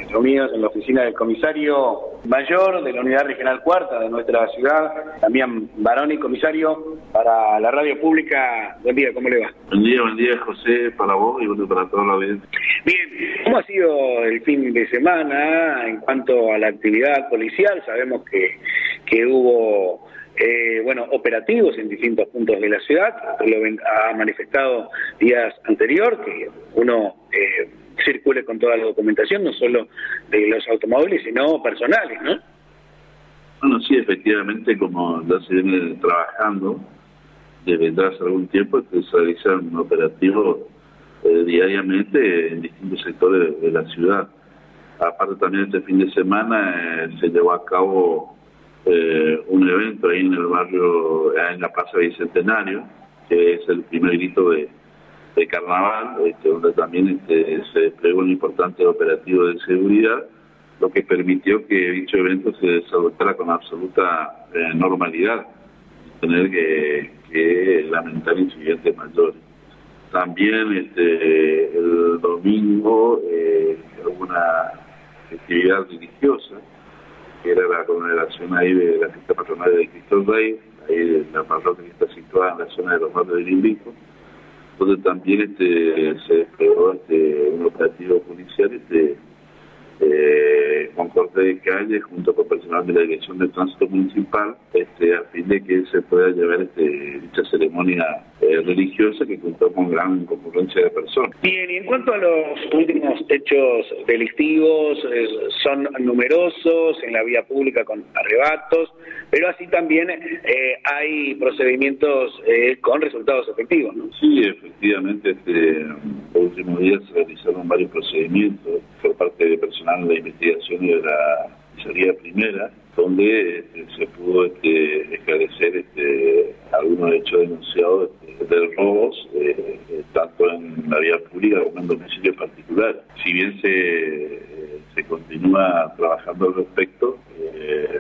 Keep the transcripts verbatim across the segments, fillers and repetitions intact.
reunidos en la oficina del comisario mayor de la Unidad Regional Cuarta de nuestra ciudad, Damián Baroni, comisario, para la radio pública. Buen día, ¿cómo le va? Buen día, buen día, José, para vos y bueno, para toda la audiencia. Bien, ¿cómo ha sido el fin de semana en cuanto a la actividad policial? Sabemos que, que hubo... Eh, bueno, operativos en distintos puntos de la ciudad. Lo ha manifestado días anterior, que uno eh, circule con toda la documentación, no solo de los automóviles, sino personales, ¿no? Bueno, sí, efectivamente, como ya se viene trabajando desde hace algún tiempo, que se realizan operativos eh, diariamente en distintos sectores de la ciudad. Aparte también este fin de semana eh, se llevó a cabo Eh, un evento ahí en el barrio, en la Plaza Bicentenario, que es el primer grito de, de carnaval, este, donde también este, se desplegó un importante operativo de seguridad, lo que permitió que dicho evento se desarrollara con absoluta eh, normalidad, sin tener que, que lamentar incidentes mayores. También este, el domingo eh, hubo una actividad religiosa, que era la congregación ahí de la fiesta patronal de Cristo Rey, ahí la parroquia que está situada en la zona de los barrios de Limbico, donde también este, se desplegó este, un operativo policial este, eh, con corte de calle junto con personal de la Dirección de Tránsito Municipal, este, a fin de que se pueda llevar este, dicha ceremonia eh, religiosa que contó con gran concurrencia de personas. Bien, y en cuanto a los últimos hechos delictivos, eh, son numerosos en la vía pública con arrebatos, pero así también eh, hay procedimientos eh, con resultados efectivos, ¿no? Sí, efectivamente, este, los últimos días se realizaron varios procedimientos por parte de personal de investigación y de la comisaría primera, donde este, se pudo este, esclarecer este, algunos hechos denunciados este, de robos, eh, eh, tanto en la vía pública como en domicilios particulares. Si bien se, eh, se continúa trabajando al respecto, eh,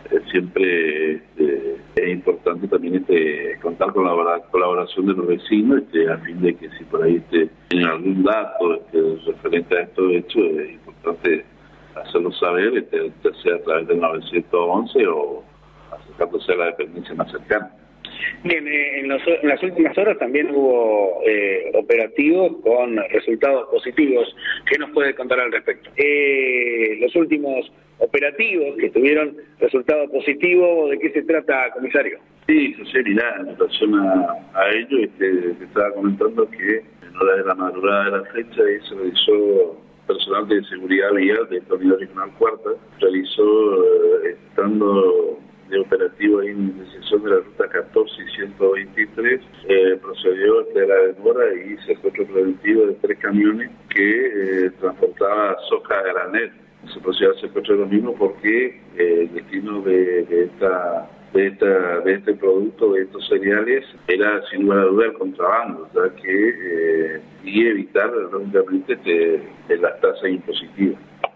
siempre este, es importante también este, contar con la colaboración de los vecinos, este, a fin de que si por ahí este, tienen algún dato este, referente a estos hechos, es importante hacerlo saber, este, ya sea a través del novecientos once o acercándose a la dependencia más cercana. Bien, eh, en, los, en las últimas horas también hubo eh, operativos con resultados positivos. ¿Qué nos puede contar al respecto? Eh, los últimos operativos que tuvieron resultado positivo, ¿de qué se trata, comisario? Sí, José, mirá, en relación a, a ello, este, te estaba comentando que en horas de la madrugada de la fecha ahí se realizó personal de seguridad vial de esta Unidad Regional Cuarta, realizó, eh, estando de operativo ahí en intersección de la ruta catorce y ciento veintitrés, eh, procedió a la demora y secuestro preventivo de tres camiones que eh, transportaba soja a granel. Se procedió al secuestro de los mismos porque eh, el destino de, de esta de esta de este producto, de estos cereales, era sin lugar a duda el contrabando, o sea que eh, y evitar lógicamente este, las tasas impositivas.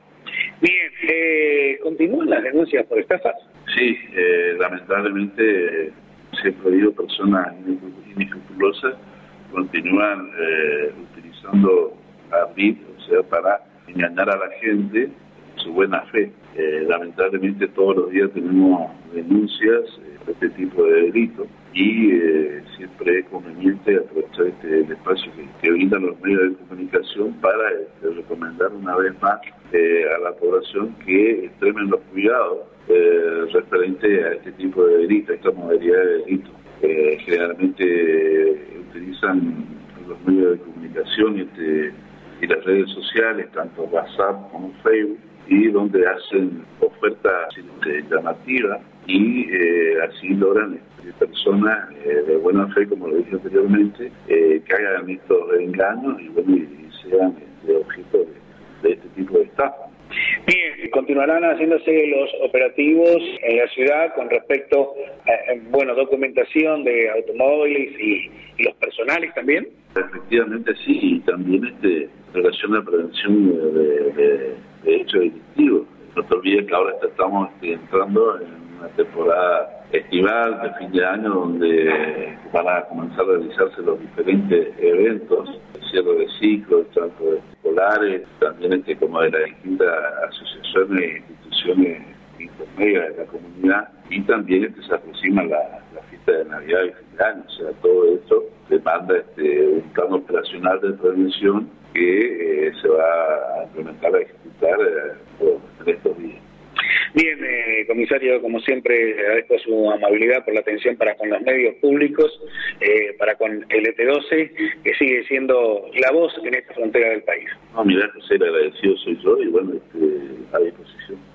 Bien, eh, ¿continúan las denuncias por estafas? Sí, eh, lamentablemente eh, siempre digo, personas inescrupulosas continúan eh, utilizando la B I D, o sea, para engañar a la gente su buena fe. Eh, lamentablemente todos los días tenemos denuncias eh, de este tipo de delitos y eh, siempre es conveniente aprovechar este el espacio que, que brindan los medios de comunicación para este, recomendar una vez más eh, a la población que extremen los cuidados eh, referente a este tipo de delitos, a esta modalidad de delitos. Eh, generalmente eh, utilizan los medios de comunicación y, este, y las redes sociales, tanto WhatsApp como Facebook, y donde hacen ofertas este, llamativas y eh, así logran este, personas eh, de buena fe, como lo dije anteriormente, eh, que hagan estos engaños y, bueno, y sean este, objeto de, de este tipo de estafa. Bien, continuarán haciéndose los operativos en la ciudad con respecto a, bueno, documentación de automóviles y, y los personales también. Efectivamente sí, y también este, en relación a la prevención de, de, de, de hechos delictivos. No te olvides que ahora estamos este, entrando en una temporada estival de fin de año donde van a comenzar a realizarse los diferentes eventos, el cierre de ciclos, tanto de escolares, también este, como de las distintas asociaciones e instituciones intermedias de la comunidad, y también este, se aproxima la, la fiesta de Navidad y fin de año. O sea, todo esto demanda este, un plan operacional de prevención que eh, se va a implementar, a ejecutar eh, en estos días. Bien, eh, comisario, como siempre, agradezco su amabilidad por la atención para con los medios públicos, eh, para con el E T doce, que sigue siendo la voz en esta frontera del país. No, mira, José, el agradecido soy yo y bueno, este, a disposición.